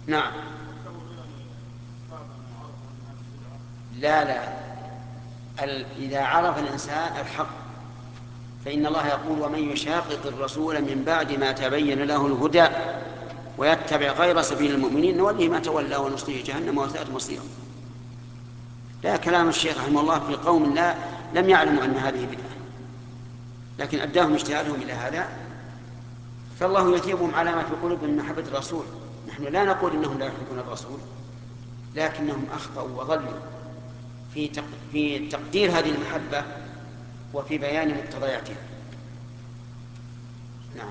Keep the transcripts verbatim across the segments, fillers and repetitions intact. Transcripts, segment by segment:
نعم. لا لا ال- إذا عرف الإنسان الحق، فإن الله يقول: ومن يشاقق الرسول من بعد ما تبين له الهدى ويتبع غير سبيل المؤمنين نوله ما تولى ونصليه جهنم وساءت مصيرا. لا، كلام الشيخ رحمه الله في قوم لا لم يعلموا أن هذه بدعة، لكن أداهم اجتهادهم إلى هذا، فالله يثيبهم على ما في قلوبهم من محبة الرسول. نحن لا نقول إنهم لا يحبون الرسول، لكنهم أخطأوا وضلوا في في تقدير هذه المحبة وفي بيان مقتضياتها. نعم.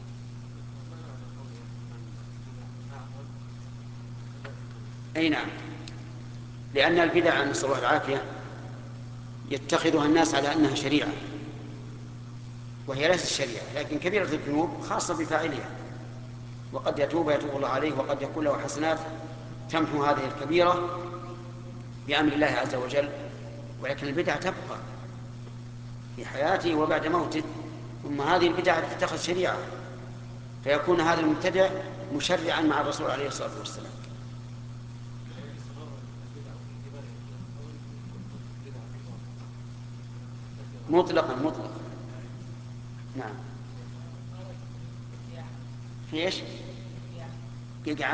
أي نعم، لأن البدع نسأل الله العافية يتخذها الناس على أنها شريعة، وهي ليست شريعة، لكن كبيرة الذنوب خاصة بفاعلها، وقد يتوب يتوب الله عليه، وقد يكون له حسنات تمحو هذه الكبيرة بأمر الله عز وجل. ولكن البدع تبقى في حياته وبعد موته، ثم هذه البدع تتخذ شريعة، فيكون هذا المبتدع مشرعا مع الرسول عليه الصلاة والسلام. مطلقا مطلقا. نعم. في ايش؟